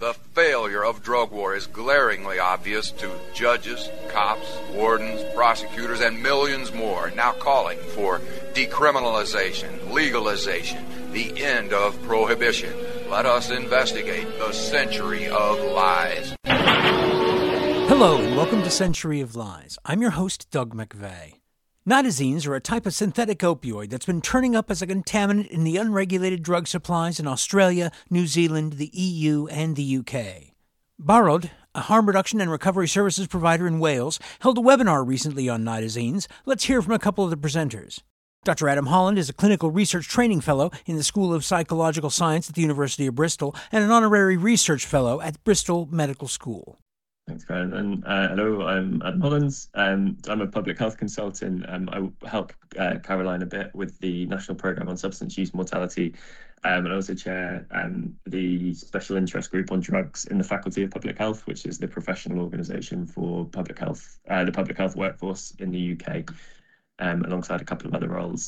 The failure of drug war is glaringly obvious to judges, cops, wardens, prosecutors, and millions more now calling for decriminalization, legalization, the end of prohibition. Let us investigate the century of lies. Hello and welcome to Century of Lies. I'm your host, Doug McVeigh. Nitazenes are a type of synthetic opioid that's been turning up as a contaminant in the unregulated drug supplies in Australia, New Zealand, the EU, and the UK. Barod, a harm reduction and recovery services provider in Wales, held a webinar recently on nitazenes. Let's hear from a couple of the presenters. Dr. Adam Holland is a clinical research training fellow in the School of Psychological Science at the University of Bristol and an honorary research fellow at Bristol Medical School. Thanks, Karen. And hello, I'm Adam Hollands. I'm a public health consultant. I help Caroline a bit with the National Programme on Substance Use Mortality, and I also chair the Special Interest Group on Drugs in the Faculty of Public Health, which is the professional organisation for public health, the public health workforce in the UK, alongside a couple of other roles.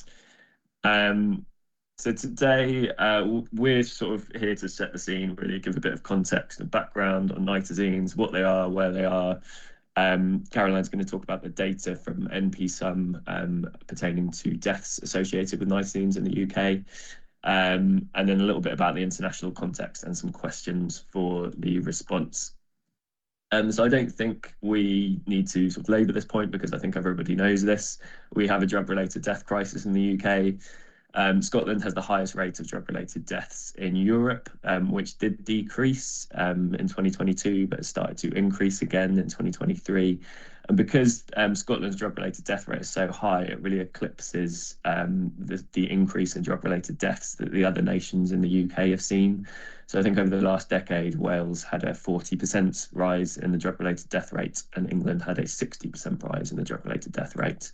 So today, we're sort of here to set the scene, really give a bit of context and background on nitazenes, what they are, where they are. Caroline's going to talk about the data from NP-SUM pertaining to deaths associated with nitazenes in the UK, and then a little bit about the international context and some questions for the response. So I don't think we need to sort of labour this point because I think everybody knows this. We have a drug-related death crisis in the UK. Scotland has the highest rate of drug-related deaths in Europe, which did decrease in 2022, but it started to increase again in 2023. And because Scotland's drug-related death rate is so high, it really eclipses the increase in drug-related deaths that the other nations in the UK have seen. So I think over the last decade, Wales had a 40% rise in the drug-related death rate, and England had a 60% rise in the drug-related death rate.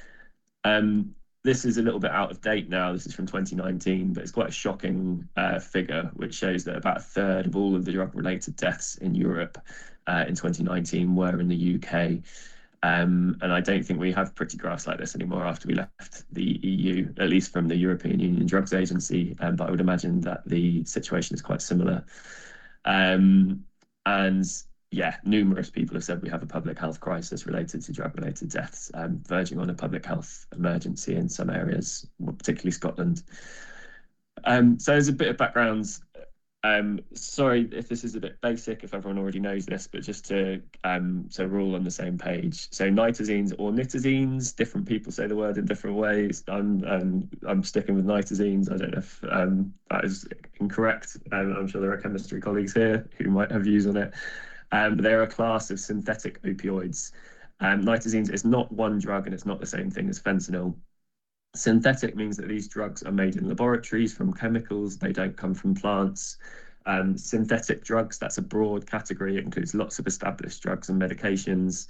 This is a little bit out of date now. This is from 2019, but it's quite a shocking figure, which shows that about a third of all of the drug-related deaths in Europe in 2019 were in the UK. And I don't think we have pretty graphs like this anymore after we left the EU, at least from the European Union Drugs Agency. But I would imagine that the situation is quite similar. And yeah, numerous people have said we have a public health crisis related to drug-related deaths, verging on a public health emergency in some areas, particularly Scotland. So as a bit of background, sorry if this is a bit basic, if everyone already knows this, but just to, so we're all on the same page. So nitazenes or nitazenes, different people say the word in different ways. I'm sticking with nitazenes. I don't know if that is incorrect. I'm sure there are chemistry colleagues here who might have views on it. They're a class of synthetic opioids. Nitazenes is not one drug and it's not the same thing as fentanyl. Synthetic means that these drugs are made in laboratories from chemicals. They don't come from plants. Synthetic drugs, that's a broad category. It includes lots of established drugs and medications.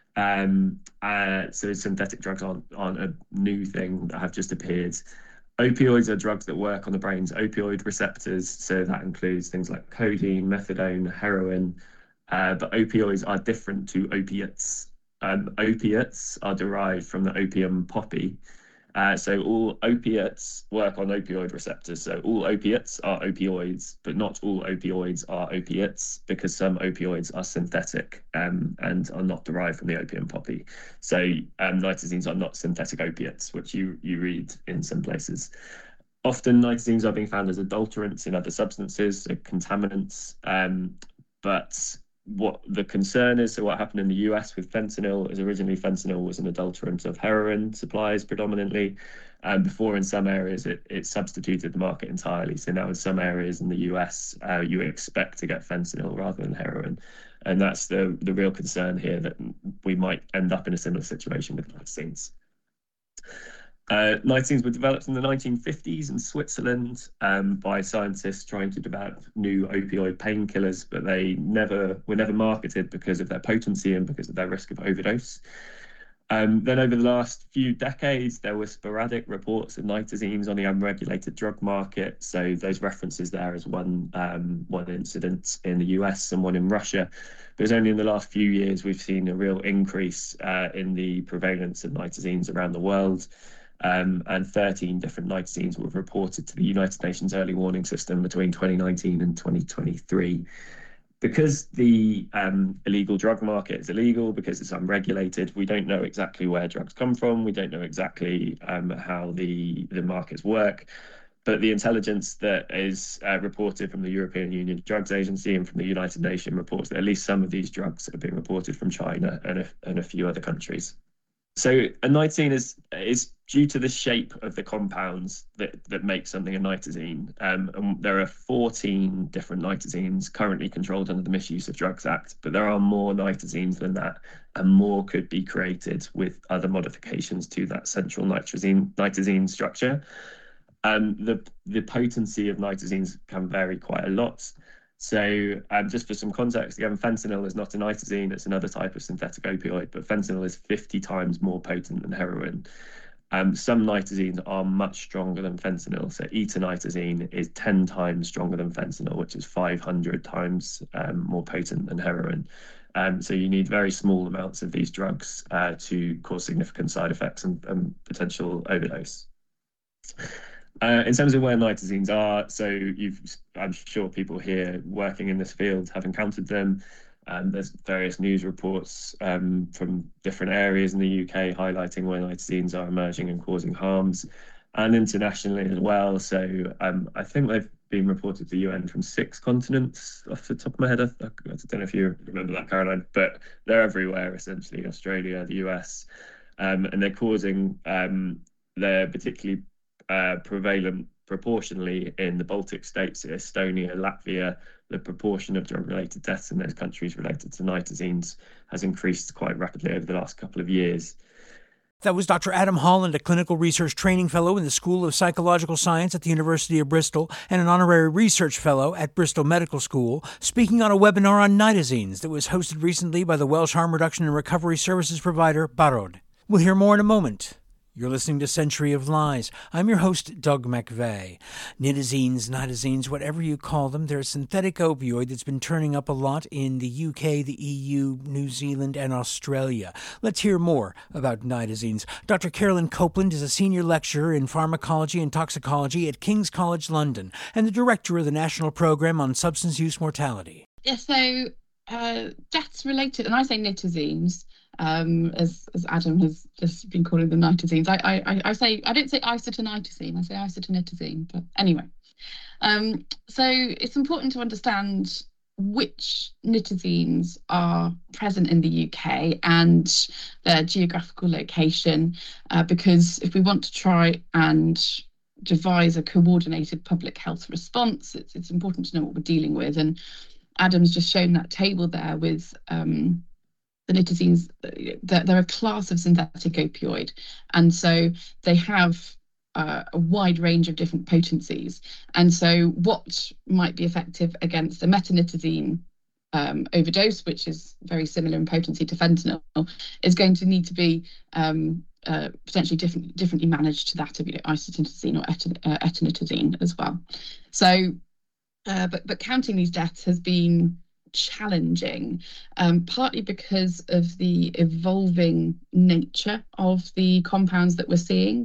So synthetic drugs aren't a new thing that have just appeared. Opioids are drugs that work on the brain's opioid receptors. So that includes things like codeine, methadone, heroin. But opioids are different to opiates. Opiates are derived from the opium poppy. So all opiates work on opioid receptors. So all opiates are opioids, but not all opioids are opiates because some opioids are synthetic and are not derived from the opium poppy. So nitazenes are not synthetic opiates, which you read in some places. Often nitazenes are being found as adulterants in other substances, so contaminants. But what the concern is, so what happened in the US with fentanyl is originally fentanyl was an adulterant of heroin supplies predominantly. And before in some areas it substituted the market entirely. So now in some areas in the US, you expect to get fentanyl rather than heroin. And that's the real concern here, that we might end up in a similar situation with nitazenes. Nitazenes were developed in the 1950s in Switzerland by scientists trying to develop new opioid painkillers, but they were never marketed because of their potency and because of their risk of overdose. Then over the last few decades, there were sporadic reports of nitazenes on the unregulated drug market. So those references there as one incident in the US and one in Russia. But it's only in the last few years we've seen a real increase in the prevalence of nitazenes around the world. And 13 different nitazenes were reported to the United Nations Early Warning System between 2019 and 2023. Because the illegal drug market is illegal, because it's unregulated, we don't know exactly where drugs come from. We don't know exactly how the markets work. But the intelligence that is reported from the European Union Drugs Agency and from the United Nations reports that at least some of these drugs are being reported from China and a few other countries. So a nitazene is due to the shape of the compounds that make something a nitazene. And there are 14 different nitazenes currently controlled under the Misuse of Drugs Act, but there are more nitazenes than that, and more could be created with other modifications to that central nitazene structure. The potency of nitazenes can vary quite a lot. So just for some context, again, fentanyl is not a nitazene, it's another type of synthetic opioid, but fentanyl is 50 times more potent than heroin. Some nitazenes are much stronger than fentanyl. So etonitazene is 10 times stronger than fentanyl, which is 500 times more potent than heroin. So you need very small amounts of these drugs to cause significant side effects and potential overdose. In terms of where nitazenes are, so I'm sure people here working in this field have encountered them. There's various news reports from different areas in the UK highlighting where nitazenes are emerging and causing harms, and internationally as well. So I think they've been reported to the UN from 6 continents off the top of my head. I don't know if you remember that, Caroline, but they're everywhere, essentially, Australia, the US, and they're causing, they're particularly prevalent proportionally in the Baltic states, Estonia, Latvia. The proportion of drug-related deaths in those countries related to nitazenes has increased quite rapidly over the last couple of years. That was Dr. Adam Holland, a clinical research training fellow in the School of Psychological Science at the University of Bristol and an honorary research fellow at Bristol Medical School, speaking on a webinar on nitazenes that was hosted recently by the Welsh Harm Reduction and Recovery Services provider, Barod. We'll hear more in a moment. You're listening to Century of Lies. I'm your host, Doug McVeigh. Nitazenes, whatever you call them, they're a synthetic opioid that's been turning up a lot in the UK, the EU, New Zealand, and Australia. Let's hear more about nitazenes. Dr. Carolyn Copeland is a senior lecturer in pharmacology and toxicology at King's College London and the director of the National Programme on Substance Use Mortality. Yeah, so deaths related, and I say nitazenes, as Adam has just been calling them nitazenes. I don't say isotonitazene, I say isotonitazene, but anyway. So it's important to understand which nitazenes are present in the UK and their geographical location, because if we want to try and devise a coordinated public health response, it's important to know what we're dealing with. And Adam's just shown that table there with the nitazenes. They're a class of synthetic opioid, and so they have a wide range of different potencies. And so what might be effective against a metanitazene overdose, which is very similar in potency to fentanyl, is going to need to be potentially differently managed to that of isotonitazene or etonitazene as well. So but counting these deaths has been challenging, partly because of the evolving nature of the compounds that we're seeing,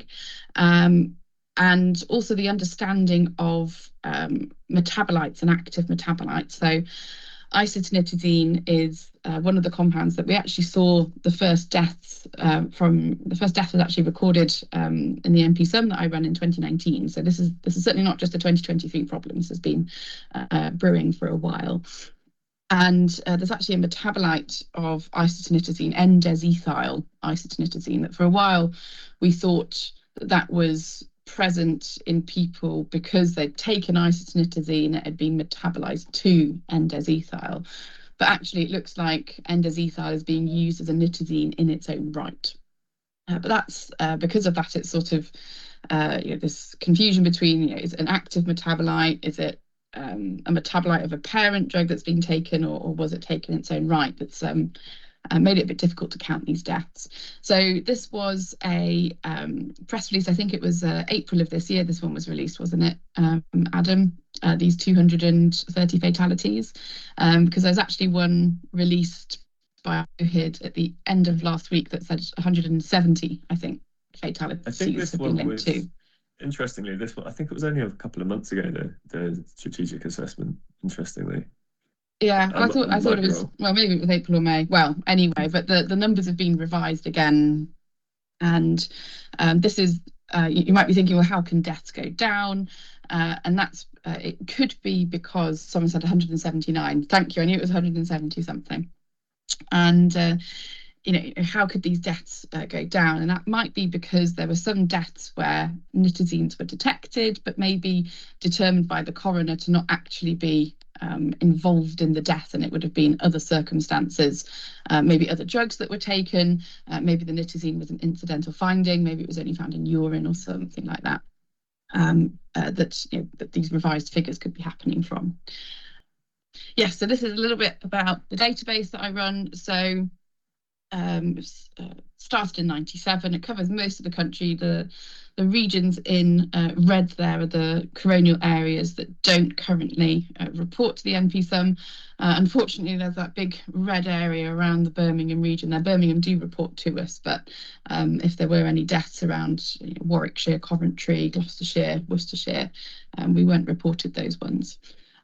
and also the understanding of metabolites and active metabolites. So isotonitazene is one of the compounds that we actually saw the first deaths from. The first death was actually recorded in the NP-SUM that I ran in 2019. So this is certainly not just a 2023 problem. This has been brewing for a while. And there's actually a metabolite of isotonitazene, N-desethyl isotonitazene, that for a while we thought that was present in people because they'd taken isotonitazene, it had been metabolized to N-desethyl. But actually it looks like N-desethyl is being used as a nitazene in its own right. But that's because of that, it's sort of this confusion between, is it an active metabolite, is it a metabolite of a parent drug that's been taken, or was it taken in its own right? That's made it a bit difficult to count these deaths. So this was a press release, I think it was April of this year, this one was released, wasn't it, Adam? These 230 fatalities, because there's actually one released by OHID at the end of last week that said 170, I think, fatalities have been linked to. Interestingly, this one, I think it was only a couple of months ago, the strategic assessment, interestingly. Yeah, I thought it was, well, maybe it was April or May. Well, anyway, but the numbers have been revised again, and this is you might be thinking, well, how can deaths go down? And that's it could be because someone said 179. Thank you, I knew it was 170 something, and how could these deaths go down? And that might be because there were some deaths where nitazines were detected, but maybe determined by the coroner to not actually be involved in the death, and it would have been other circumstances, maybe other drugs that were taken, maybe the nitazine was an incidental finding, maybe it was only found in urine or something like that, that these revised figures could be happening from. Yes, so this is a little bit about the database that I run. So started in 97. It covers most of the country. The regions in red there are the coronial areas that don't currently report to the NP-SUM. Unfortunately, there's that big red area around the Birmingham region there. Birmingham do report to us, but if there were any deaths around Warwickshire, Coventry, Gloucestershire, Worcestershire, we weren't reported those ones.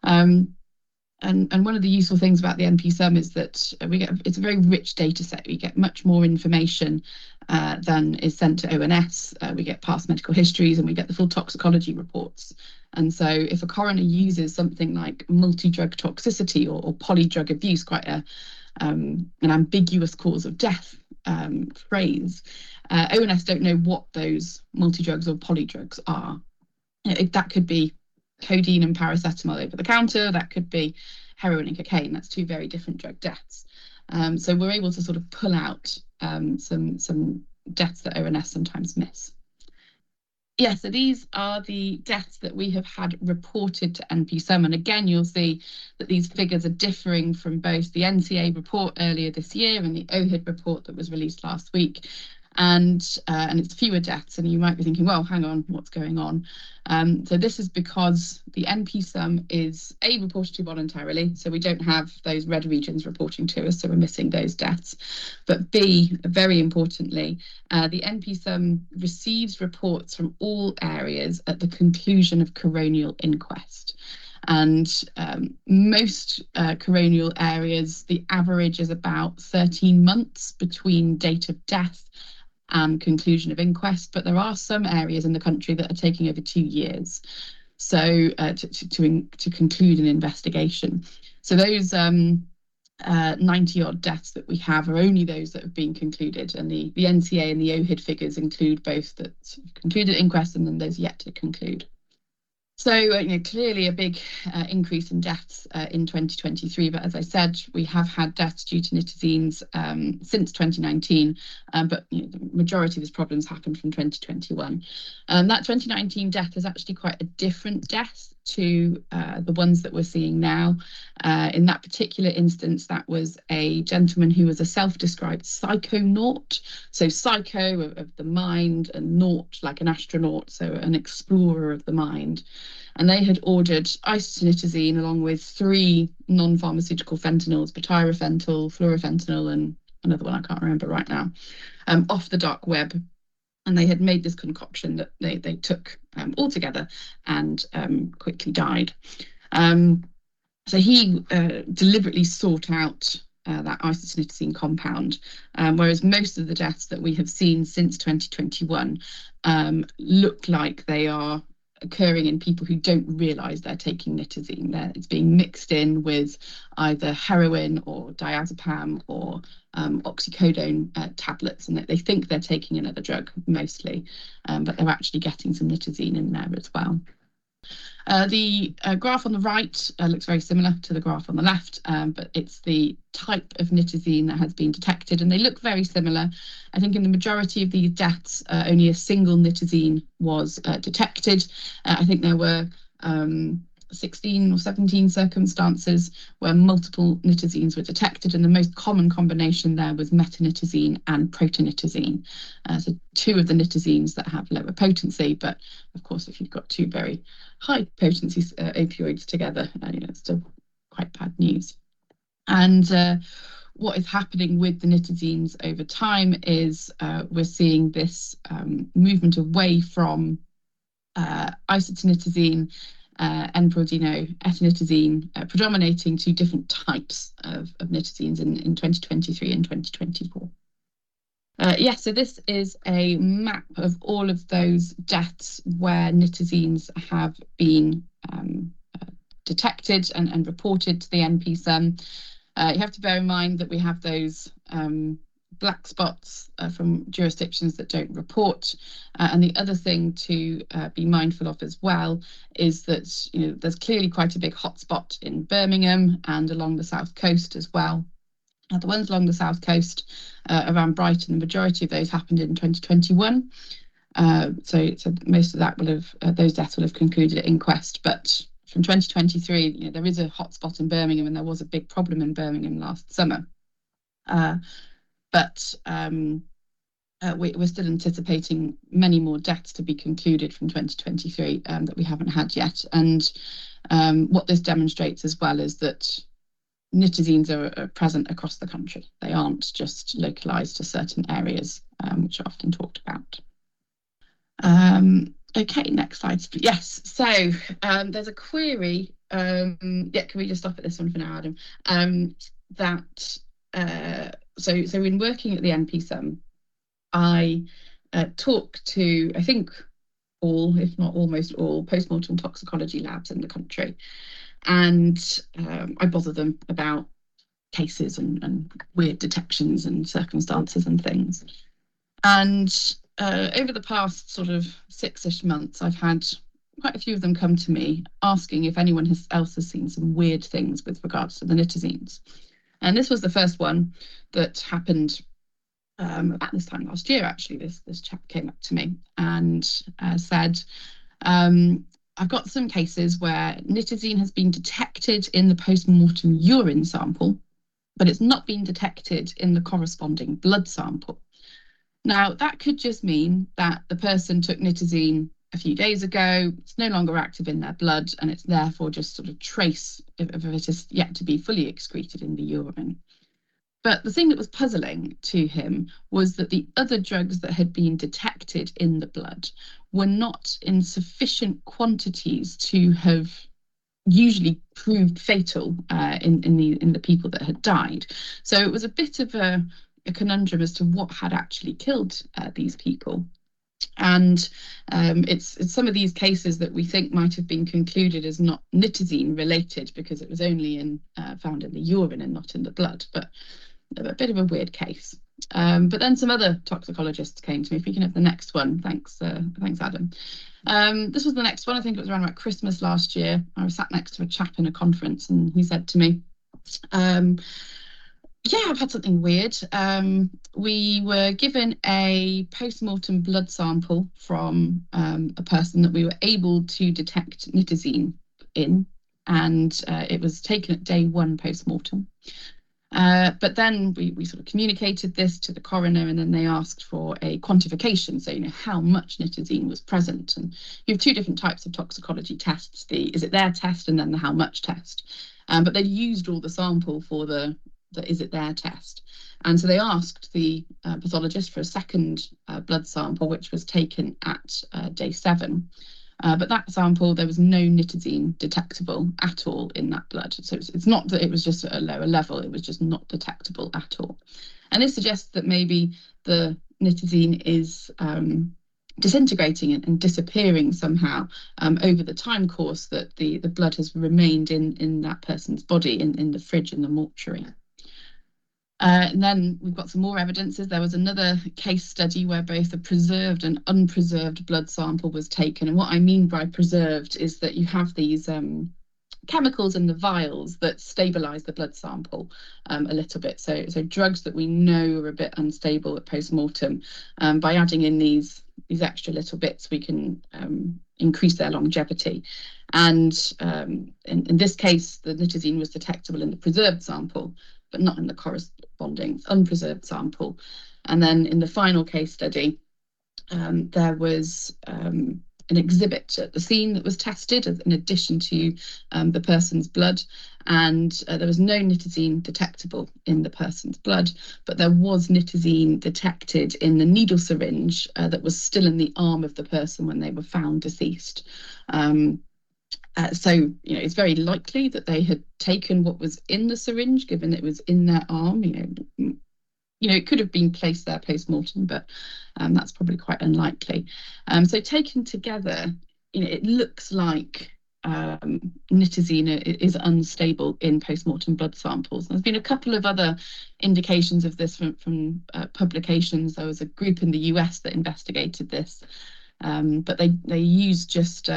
And one of the useful things about the NP-SUM is that it's a very rich data set. We get much more information than is sent to ONS. We get past medical histories and we get the full toxicology reports. And so if a coroner uses something like multi-drug toxicity or polydrug abuse, quite an ambiguous cause of death phrase, ONS don't know what those multi-drugs or polydrugs are. That could be codeine and paracetamol over the counter, that could be heroin and cocaine. That's two very different drug deaths. So we're able to sort of pull out some deaths that ONS sometimes miss. Yeah, so these are the deaths that we have had reported to NP-SUM. And again, you'll see that these figures are differing from both the NCA report earlier this year and the OHID report that was released last week. And it's fewer deaths, and you might be thinking, well, hang on, what's going on? So this is because the NP-SUM is A, reported to voluntarily, so we don't have those red regions reporting to us, so we're missing those deaths. But B, very importantly, the NP-SUM receives reports from all areas at the conclusion of coronial inquest. And most coronial areas, the average is about 13 months between date of death and conclusion of inquest, but there are some areas in the country that are taking over 2 years to conclude an investigation. So those 90 odd deaths that we have are only those that have been concluded, and the NCA and the OHID figures include both that concluded inquest and then those yet to conclude. So clearly a big increase in deaths in 2023, but as I said, we have had deaths due to nitazines since 2019, but the majority of these problems happened from 2021. That 2019 death is actually quite a different death to the ones that we're seeing now. In that particular instance, that was a gentleman who was a self-described psychonaut, so psycho of the mind and naut like an astronaut, so an explorer of the mind. And they had ordered isotretinoin along with 3 non-pharmaceutical fentanyls, butyrafental, fluorafentanil, and another one I can't remember right now, off the dark web. And they had made this concoction that they took all together and quickly died. So he deliberately sought out that isotretinoin compound, whereas most of the deaths that we have seen since 2021 look like they are occurring in people who don't realise they're taking nitazine. It's being mixed in with either heroin or diazepam or oxycodone tablets, and they think they're taking another drug mostly, but they're actually getting some nitazine in there as well. The graph on the right looks very similar to the graph on the left, but it's the type of nitazine that has been detected, and they look very similar. I think in the majority of these deaths, only a single nitazine was detected. I think there were 16 or 17 circumstances where multiple nitazines were detected, and the most common combination there was metanitazine and protonitazine. So 2 of the nitazines that have lower potency, but of course if you've got 2 very high potency opioids together, it's still quite bad news. And what is happening with the nitazines over time is we're seeing this movement away from isotretinoin N-Prodino, eternitazine, predominating to different types of nitazines in 2023 and 2024. So this is a map of all of those deaths where nitazines have been detected and reported to the NPSUM. You have to bear in mind that we have those black spots from jurisdictions that don't report. And the other thing to be mindful of as well is that, you know, there's clearly quite a big hotspot in Birmingham and along the south coast as well. The ones along the south coast around Brighton, the majority of those happened in 2021. So most of that will have, those deaths will have concluded at inquest. But from 2023, you know, there is a hotspot in Birmingham, and there was a big problem in Birmingham last summer. But we're still anticipating many more deaths to be concluded from 2023 that we haven't had yet. And what this demonstrates as well is that nitazines are present across the country. They aren't just localised to certain areas, which are often talked about. Okay, next slide. Yes, so there's a query. Can we just stop at this one for now, Adam? So in working at the NPSUM, I talk to, I think, all, if not almost all, post-mortem toxicology labs in the country. And I bother them about cases and weird detections and circumstances and things. And over the past sort of 6-ish months, I've had quite a few of them come to me asking if anyone else has seen some weird things with regards to the nitazines. And this was the first one that happened about this time last year, actually. This chap came up to me and said, I've got some cases where nitazine has been detected in the post-mortem urine sample, but it's not been detected in the corresponding blood sample. Now, that could just mean that the person took nitazine a few days ago, it's no longer active in their blood, and it's therefore just sort of trace of it is yet to be fully excreted in the urine. But the thing that was puzzling to him was that the other drugs that had been detected in the blood were not in sufficient quantities to have usually proved fatal in the people that had died. So it was a bit of a conundrum as to what had actually killed these people. And it's some of these cases that we think might have been concluded as not nitazine related because it was only found in the urine and not in the blood, but a bit of a weird case. But then some other toxicologists came to me. If we can have the next one, thanks Adam. This was the next one. I think it was around about Christmas last year. I was sat next to a chap in a conference, and he said to me, yeah, I've had something weird. We were given a post-mortem blood sample from a person that we were able to detect nitazine in, and it was taken at day 1 post-mortem. But then we sort of communicated this to the coroner, and then they asked for a quantification, so, you know, how much nitazine was present. And you have 2 different types of toxicology tests, the is it there test and then the how much test. But they used all the sample for the is it there test. And so they asked the pathologist for a second blood sample, which was taken at day 7. But that sample, there was no nitazine detectable at all in that blood. So it's not that it was just at a lower level, it was just not detectable at all. And this suggests that maybe the nitazine is disintegrating and disappearing somehow over the time course that the blood has remained in that person's body, in the fridge in the mortuary. And then we've got some more evidences. There was another case study where both a preserved and unpreserved blood sample was taken. And what I mean by preserved is that you have these chemicals in the vials that stabilize the blood sample a little bit. So drugs that we know are a bit unstable at post-mortem, by adding in these extra little bits, we can increase their longevity. And in this case, the nitazine was detectable in the preserved sample, but not in the corresponding unpreserved sample. And then in the final case study, there was an exhibit at the scene that was tested in addition to the person's blood, and there was no nitazine detectable in the person's blood, but there was nitazine detected in the needle syringe that was still in the arm of the person when they were found deceased. So, it's very likely that they had taken what was in the syringe, given it was in their arm. It could have been placed there post-mortem, but that's probably quite unlikely. So taken together, it looks like nitazene is unstable in post-mortem blood samples. There's been a couple of other indications of this from publications. There was a group in the US that investigated this, but they used just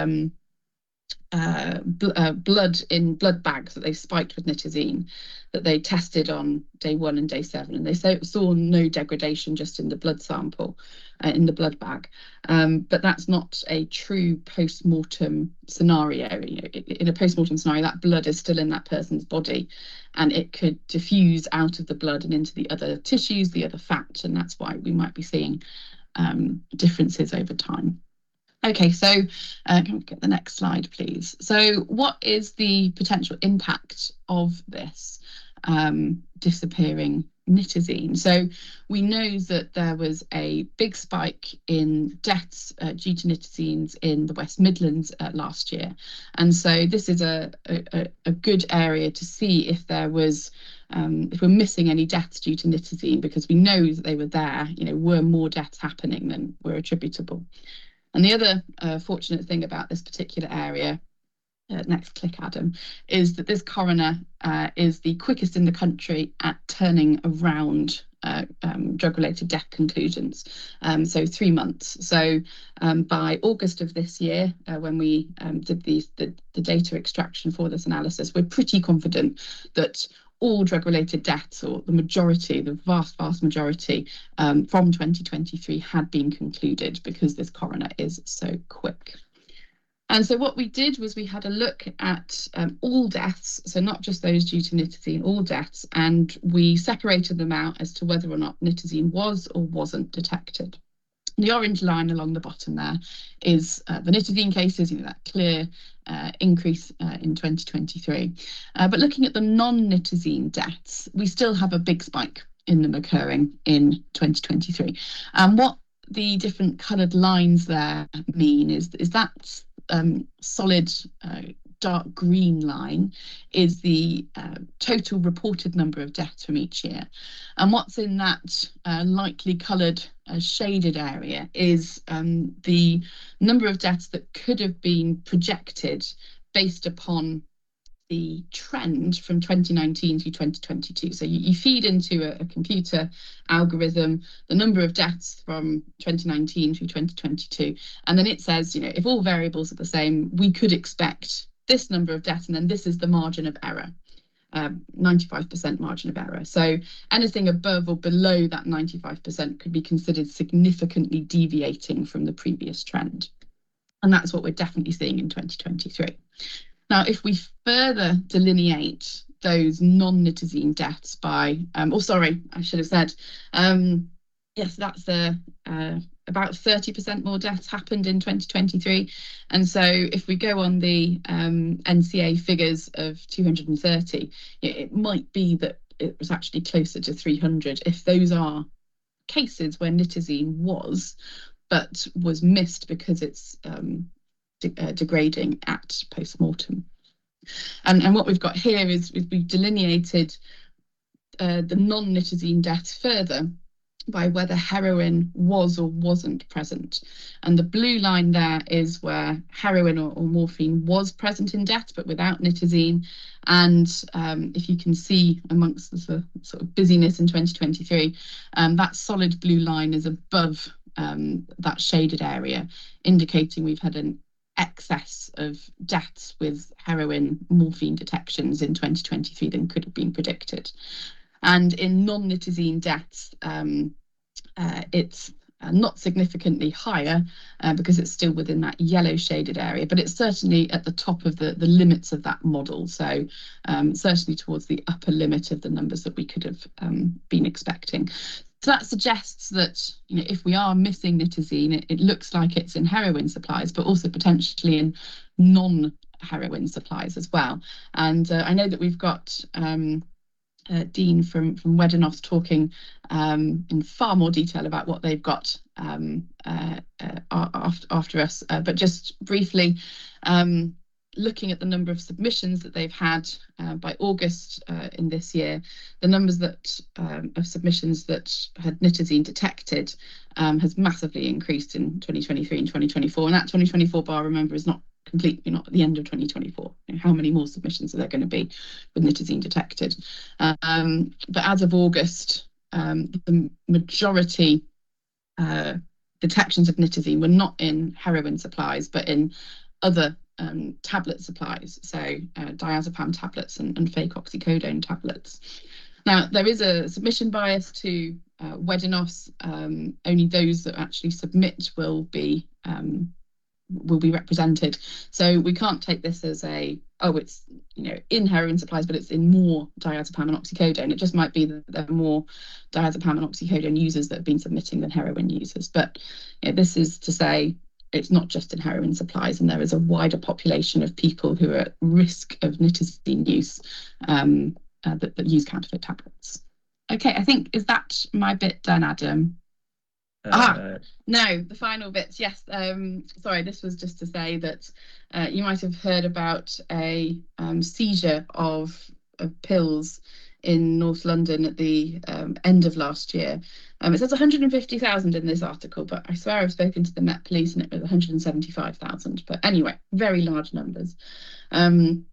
blood in blood bags that they spiked with nitazene that they tested on day 1 and day 7, and they saw no degradation just in the blood sample in the blood bag, but that's not a true post-mortem scenario. In a post-mortem scenario, that blood is still in that person's body, and it could diffuse out of the blood and into the other tissues, the other fat, and that's why we might be seeing differences over time. Okay, so can we get the next slide, please? So what is the potential impact of this disappearing nitazene? So we know that there was a big spike in deaths due to nitazenes in the West Midlands last year. And so this is a good area to see if there was, if we're missing any deaths due to nitazene, because we know that they were there, were more deaths happening than were attributable. And the other fortunate thing about this particular area, next click, Adam, is that this coroner is the quickest in the country at turning around drug-related death conclusions, so 3 months. So by August of this year, when we did the data extraction for this analysis, we're pretty confident that all drug-related deaths, or the majority, the vast majority from 2023 had been concluded, because this coroner is so quick. And so what we did was we had a look at all deaths, so not just those due to nitazene, all deaths, and we separated them out as to whether or not nitazene was or wasn't detected. The orange line along the bottom there is the nitazene cases, that clear increase in 2023. But looking at the non-nitazene deaths, we still have a big spike in them occurring in 2023. And what the different coloured lines there mean is that solid dark green line is the total reported number of deaths from each year. And what's in that lightly coloured shaded area is the number of deaths that could have been projected based upon the trend from 2019 to 2022. So you feed into a computer algorithm the number of deaths from 2019 to 2022, and then it says, if all variables are the same, we could expect this number of deaths, and then this is the margin of error, 95% margin of error. So anything above or below that 95% could be considered significantly deviating from the previous trend. And that's what we're definitely seeing in 2023. Now, if we further delineate those non-nitazene deaths by, I should have said, yes, that's about 30% more deaths happened in 2023. And so if we go on the NCA figures of 230, it might be that it was actually closer to 300 if those are cases where nitazene was, but was missed because it's degrading at post-mortem. And what we've got here is we've delineated the non-nitazene deaths further by whether heroin was or wasn't present. And the blue line there is where heroin or morphine was present in death, but without nitazene. And if you can see amongst the sort of busyness in 2023, that solid blue line is above that shaded area, indicating we've had an excess of deaths with heroin morphine detections in 2023 than could have been predicted. And in non-nitazene deaths, it's not significantly higher because it's still within that yellow shaded area, but it's certainly at the top of the limits of that model. So certainly towards the upper limit of the numbers that we could have been expecting. So that suggests that, if we are missing nitazene, it looks like it's in heroin supplies, but also potentially in non-heroin supplies as well. And I know that we've got Dean from Wedenoff talking in far more detail about what they've got after us. But just briefly, looking at the number of submissions that they've had by August in this year, the numbers that of submissions that had nitazene detected has massively increased in 2023 and 2024. And that 2024 bar, remember, is not completely not at the end of 2024. How many more submissions are there going to be with nitazene detected? But as of August, the majority detections of nitazene were not in heroin supplies, but in other tablet supplies, so diazepam tablets and fake oxycodone tablets. Now, there is a submission bias to Wedinos. Only those that actually submit will be represented. So we can't take this as it's in heroin supplies, but it's in more diazepam and oxycodone. It just might be that there are more diazepam and oxycodone users that have been submitting than heroin users. But this is to say it's not just in heroin supplies, and there is a wider population of people who are at risk of nitazene use that use counterfeit tablets. Okay, I think, is that my bit done, Adam? No, the final bits. Yes. Sorry, this was just to say that you might have heard about a seizure of pills in North London at the end of last year. It says 150,000 in this article, but I swear I've spoken to the Met Police and it was 175,000. But anyway, very large numbers. And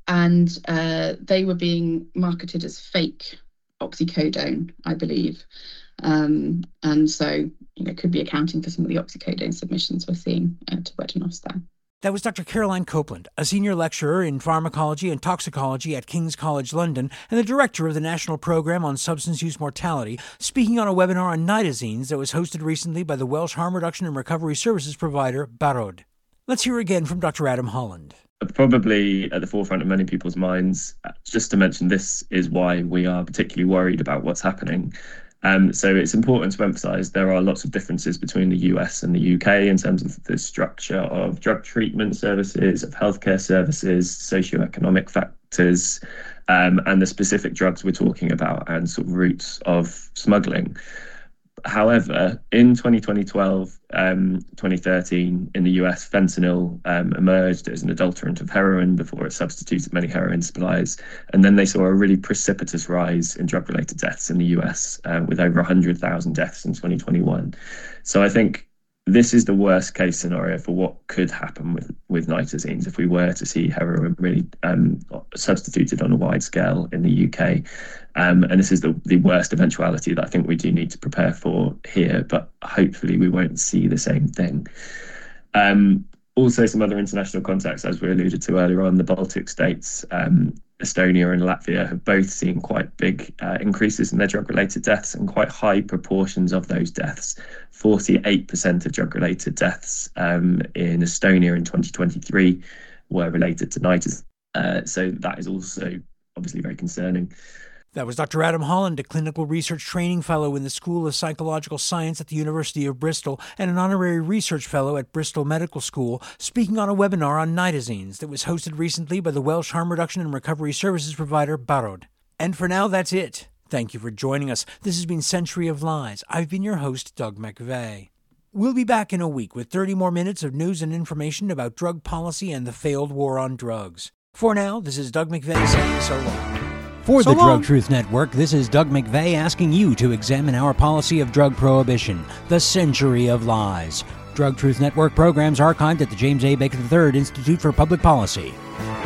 they were being marketed as fake oxycodone, I believe. And so, could be accounting for some of the oxycodone submissions we're seeing to Wedinos there. That was Dr. Caroline Copeland, a senior lecturer in pharmacology and toxicology at King's College London and the director of the National Programme on Substance Use Mortality, speaking on a webinar on nitazenes that was hosted recently by the Welsh Harm Reduction and Recovery Services provider, Barod. Let's hear again from Dr. Adam Holland. Probably at the forefront of many people's minds, just to mention, this is why we are particularly worried about what's happening. So it's important to emphasise there are lots of differences between the US and the UK in terms of the structure of drug treatment services, of healthcare services, socioeconomic factors, and the specific drugs we're talking about and sort of routes of smuggling. However, in 2013, in the US, fentanyl emerged as an adulterant of heroin before it substituted many heroin supplies. And then they saw a really precipitous rise in drug-related deaths in the US, with over 100,000 deaths in 2021. So I think this is the worst case scenario for what could happen with nitazenes if we were to see heroin really substituted on a wide scale in the UK. And this is the worst eventuality that I think we do need to prepare for here, but hopefully we won't see the same thing. Also, some other international contacts, as we alluded to earlier on, the Baltic states, Estonia and Latvia have both seen quite big increases in their drug-related deaths, and quite high proportions of those deaths. 48% of drug-related deaths in Estonia in 2023 were related to nitazenes. So that is also obviously very concerning. That was Dr. Adam Holland, a clinical research training fellow in the School of Psychological Science at the University of Bristol and an honorary research fellow at Bristol Medical School, speaking on a webinar on nitazenes that was hosted recently by the Welsh Harm Reduction and Recovery Services provider, Barod. And for now, that's it. Thank you for joining us. This has been Century of Lies. I've been your host, Doug McVeigh. We'll be back in a week with 30 more minutes of news and information about drug policy and the failed war on drugs. For now, this is Doug McVeigh saying so long. For the Drug Truth Network, this is Doug McVeigh asking you to examine our policy of drug prohibition, the Century of Lies. Drug Truth Network programs archived at the James A. Baker III Institute for Public Policy.